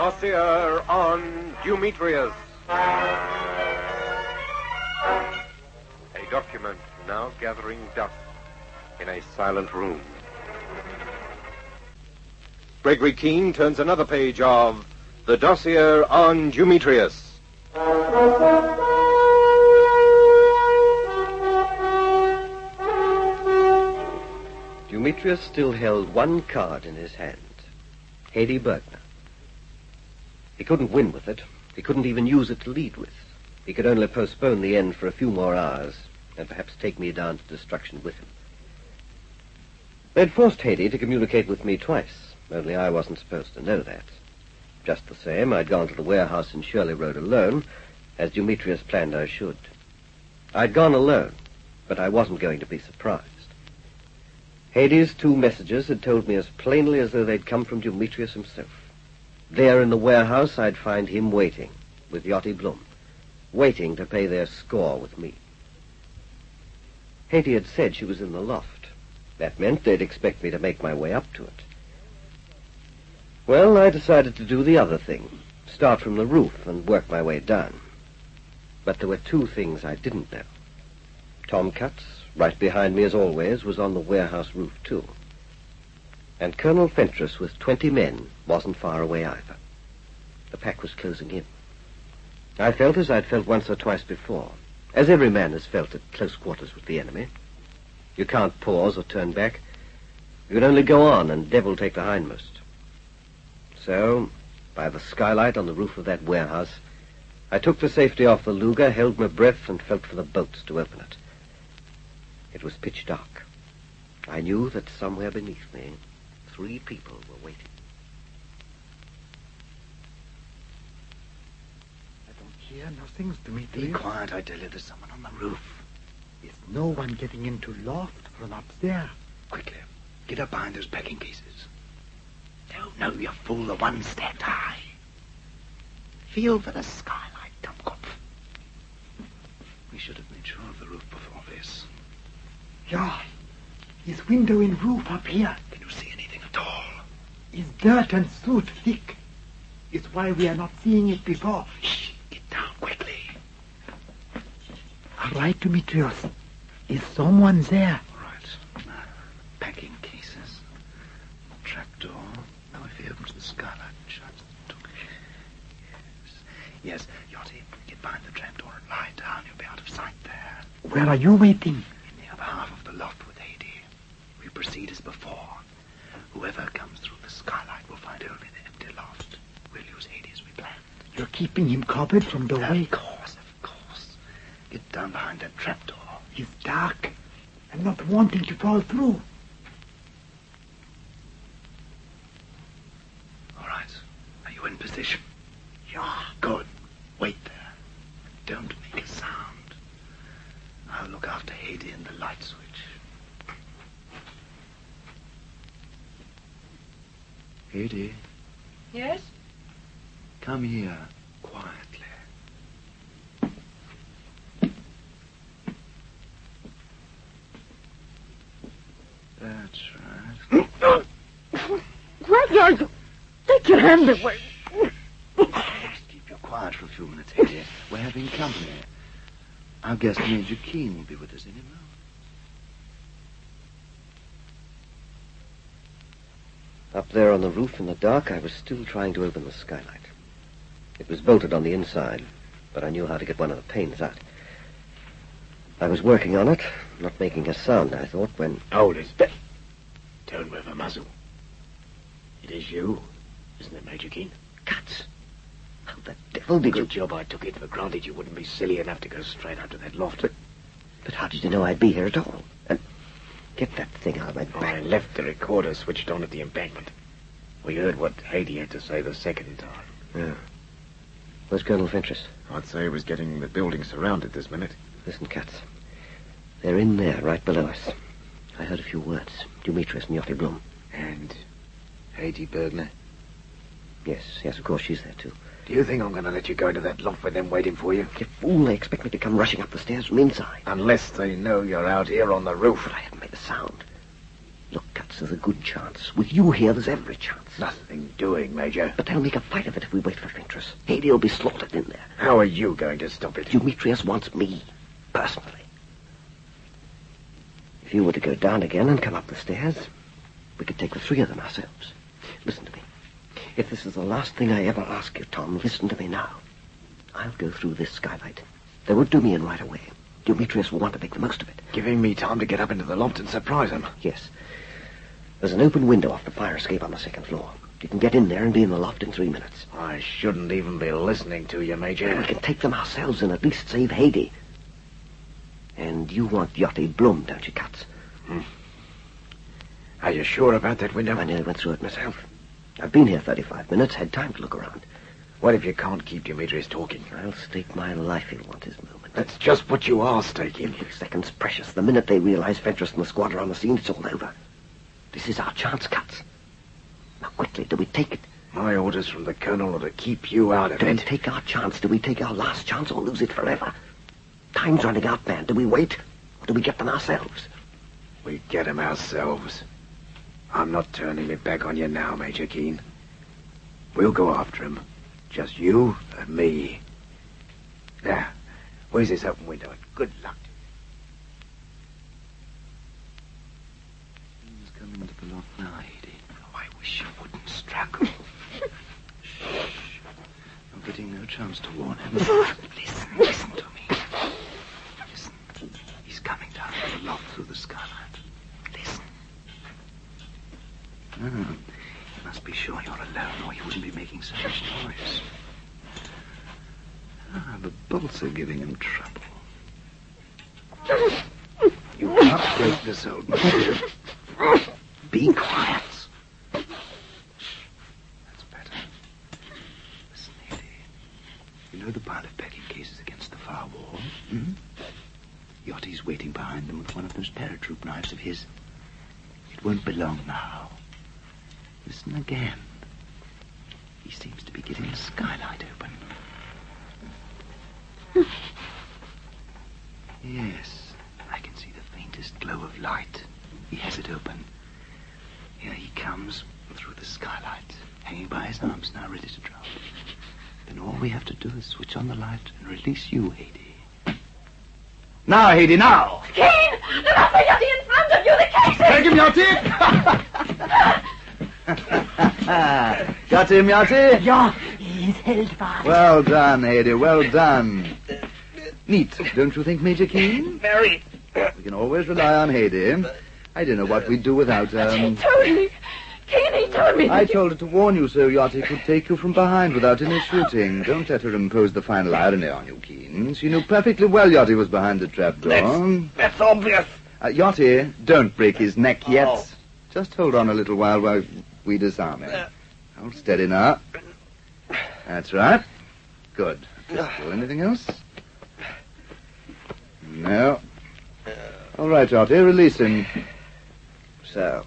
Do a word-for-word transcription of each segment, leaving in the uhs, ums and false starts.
dossier on Demetrius. A document now gathering dust in a silent room. Gregory Keene turns another page of the dossier on Demetrius. Demetrius still held one card in his hand. Hedy Bergner. He couldn't win with it. He couldn't even use it to lead with. He could only postpone the end for a few more hours and perhaps take me down to destruction with him. They'd forced Hedy to communicate with me twice, only I wasn't supposed to know that. Just the same, I'd gone to the warehouse in Shirley Road alone, as Demetrius planned I should. I'd gone alone, but I wasn't going to be surprised. Hedy's two messages had told me as plainly as though they'd come from Demetrius himself. There in the warehouse, I'd find him waiting, with Yachty Blum, waiting to pay their score with me. Hedy had said she was in the loft. That meant they'd expect me to make my way up to it. Well, I decided to do the other thing, start from the roof and work my way down. But there were two things I didn't know. Tom Cutts, right behind me as always, was on the warehouse roof too. And Colonel Fentress with twenty men wasn't far away either. The pack was closing in. I felt as I'd felt once or twice before, as every man has felt at close quarters with the enemy. You can't pause or turn back. You can only go on and devil take the hindmost. So, by the skylight on the roof of that warehouse, I took the safety off the Luger, held my breath, and felt for the bolts to open it. It was pitch dark. I knew that somewhere beneath me, three people were waiting. I don't hear nothing, Demetrius. Be quiet, I tell you. There's someone on the roof. Is no one getting into loft from upstairs? Quickly, get up behind those packing cases. No, no, you fool, the one stacked high. Feel for the skylight, Dummkopf. We should have made sure of the roof before this. Yeah, his window in roof up here. Can you see anything at all? His dirt and soot thick. It's why we are not seeing it before. Shh, get down quickly. All right, Demetrius. Is someone there? All right. Now, packing cases. Trapdoor. Now if he opens the skylight and shuts the door. Yes. Yes, Yachty, get behind the trapdoor and lie down. You'll be out of sight there. Where are you waiting? In the other half of the loft with Hedy. We proceed as before. Whoever comes through the skylight will find only the empty loft. We'll use Hedy as we planned. You're keeping him covered from the way. Of course, of course. Get down behind that trapdoor. It's dark. I'm not wanting to fall through. All right. Are you in position? Yeah. Good. Wait there. Don't make a sound. I'll look after Hedy and the light switch. Hedy. Yes? Come here, quietly. That's right. Where are you? Take your hand away. Just keep you quiet for a few minutes, Hedy. We're having company. Our guest, Major Keene, will be with us any moment. Up there on the roof in the dark, I was still trying to open the skylight. It was bolted on the inside, but I knew how to get one of the panes out. I was working on it, not making a sound, I thought, when... Hold it. Th- Don't move a muzzle. It is you, isn't it, Major Keene? Cutts! How the devil did you... Good job I took it for granted you wouldn't be silly enough to go straight up to that loft. But, but how did you know I'd be here at all? And get that thing out of my Oh, back. I left the recorder switched on at the embankment. We heard what Hedy had to say the second time. Yeah. Where's Colonel Fentress? I'd say he was getting the building surrounded this minute. Listen, Cutts. They're in there, right below us. I heard a few words. Demetrius and Yachty Blum. And Hedy Bergner? Yes, yes, of course, she's there, too. Do you think I'm going to let you go into that loft with them waiting for you? You fool, they expect me to come rushing up the stairs from inside. Unless they know you're out here on the roof. But I haven't made a sound. Look, Cutts. Katz, there's a good chance. With you here, there's every chance. Nothing doing, Major. But they'll make a fight of it if we wait for Fentress. Hades will be slaughtered in there. How are you going to stop it? Demetrius wants me, personally. If you were to go down again and come up the stairs, we could take the three of them ourselves. Listen to me. If this is the last thing I ever ask you, Tom, listen to me now. I'll go through this skylight. They won't do me in right away. Demetrius will want to make the most of it. Giving me time to get up into the loft and surprise him. Yes. There's an open window off the fire escape on the second floor. You can get in there and be in the loft in three minutes. I shouldn't even be listening to you, Major. We can take them ourselves and at least save Hades. And you want Yachty Blum, don't you, Katz? Hmm. Are you sure about that window? I nearly went through it myself. I've been here thirty-five minutes, had time to look around. What if you can't keep Demetrius talking? I'll stake my life he'll want his moment. That's just what you are staking. Every second's precious. The minute they realize Fentress and the squad are on the scene, it's all over. This is our chance, Katz. Now, quickly, do we take it? My orders from the Colonel are to keep you out of do it. Do we take our chance? Do we take our last chance or lose it forever? Time's running out, man. Do we wait? Or do we get them ourselves? We get them ourselves. I'm not turning my back on you now, Major Keene. We'll go after him. Just you and me. Now, where's this open window? Good luck. He's coming into the loft now, Hades. Oh, I wish you wouldn't struggle. Shh. You're getting no chance to warn him. Listen, listen to me. Listen. He's coming down from the loft through the skylight. Listen. Oh, you must be sure you're alone, or you wouldn't be making so much noise. Ah, the bolts are giving him trouble. You can't break this old man. Be quiet. That's better. Listen, Hades. You know the pile of packing cases against the far wall? Hmm? Yachty's waiting behind them with one of those paratroop knives of his. It won't be long now. Listen again. He seems to be getting the skylight open. Yes, I can see the faintest glow of light. He has it open. Here he comes through the skylight, hanging by his arms now, ready to drop. Then all we have to do is switch on the light and release you, Hades. Now, Hades, now! Keen! There's a Yachty in front of you, the cases! Take him, Yachty! Got him, Yachty? Ja, he's held fast. Well done, Hades, well done. Neat, don't you think, Major Keene? Very. We can always rely on Hades. I don't know what we'd do without her. He told me. Keen, he told me. I told her to warn you so Yachty could take you from behind without any shooting. Don't let her impose the final irony on you, Keene. She knew perfectly well Yachty was behind the trapdoor. That's, that's obvious. Uh, Yachty, don't break his neck yet. Oh. Just hold on a little while while we disarm him. Uh. Hold steady now. That's right. Good. Do anything else? No. All right, Yachty, release him. So.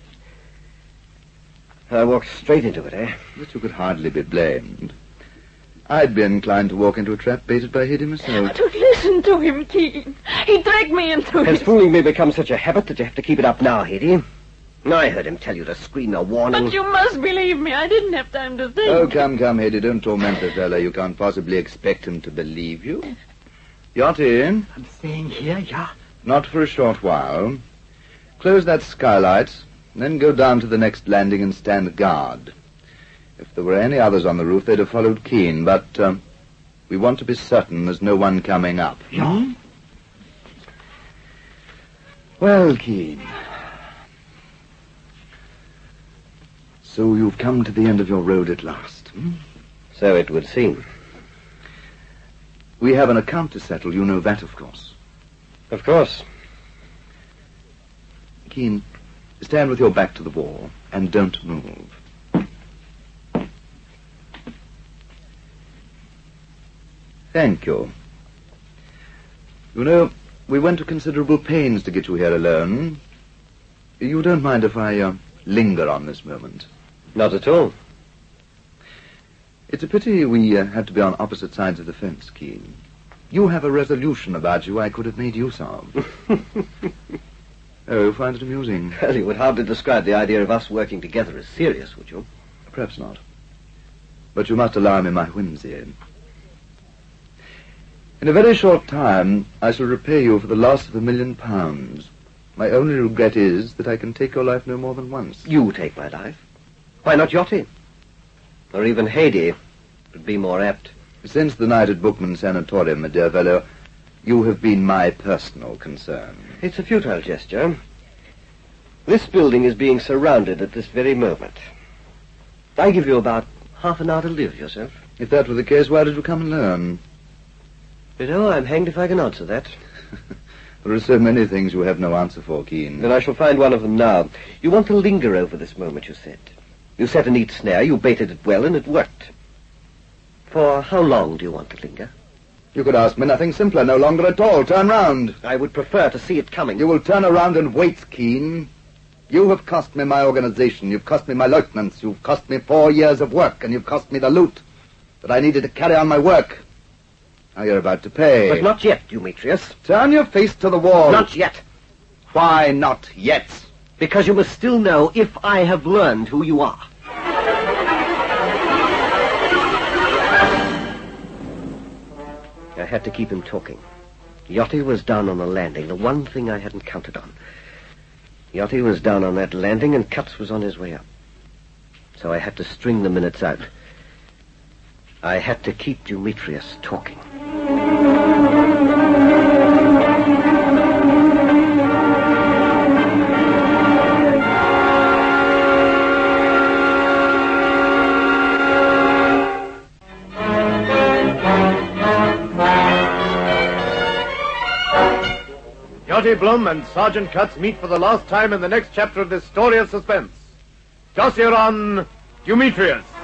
I walked straight into it, eh? But you could hardly be blamed. I'd be inclined to walk into a trap baited by Hades myself. Don't listen to him, Keen. He dragged me into it. Has fooling me become such a habit that you have to keep it up now, Hades? I heard him tell you to scream a warning. But you must believe me. I didn't have time to think. Oh, come, come, Hades, don't torment the fellow. You can't possibly expect him to believe you. Yachty, I'm staying here, ja. not for a short while. Close that skylight, then go down to the next landing and stand guard. If there were any others on the roof, they'd have followed Keene, but um, we want to be certain there's no one coming up. Ja. Hmm? Well, Keene. So you've come to the end of your road at last, hmm? So it would seem. We have an account to settle. You know that, of course. Of course. Keene, stand with your back to the wall and don't move. Thank you. You know, we went to considerable pains to get you here alone. You don't mind if I uh, linger on this moment? Not at all. It's a pity we uh, had to be on opposite sides of the fence, Keene. You have a resolution about you I could have made use of. Oh, you find it amusing? Well, you would hardly describe the idea of us working together as serious, would you? Perhaps not. But you must allow me my whimsy. In a very short time, I shall repay you for the loss of a million pounds. My only regret is that I can take your life no more than once. You take my life? Why not Yachty? Or even Haydee would be more apt. Since the night at Bookman Sanatorium, my dear fellow, you have been my personal concern. It's a futile gesture. This building is being surrounded at this very moment. I give you about half an hour to live yourself. If that were the case, why did you come alone? You know, I'm hanged if I can answer that. There are so many things you have no answer for, Keene. Then I shall find one of them now. You want to linger over this moment, you said. You set a neat snare, you baited it well, and it worked. For how long do you want to linger? You could ask me nothing simpler, no longer at all. Turn round. I would prefer to see it coming. You will turn around and wait, Keene. You have cost me my organization. You've cost me my lieutenants. You've cost me four years of work, and you've cost me the loot that I needed to carry on my work. Now you're about to pay. But not yet, Demetrius. Turn your face to the wall. Not yet. Why not yet? Because you must still know if I have learned who you are. I had to keep him talking. Yachty was down on the landing, the one thing I hadn't counted on. Yachty was down on that landing, and Cutts was on his way up. So I had to string the minutes out. I had to keep Demetrius talking. Yachty Blum and Sergeant Cutts meet for the last time in the next chapter of this story of suspense. Dossier on Demetrius.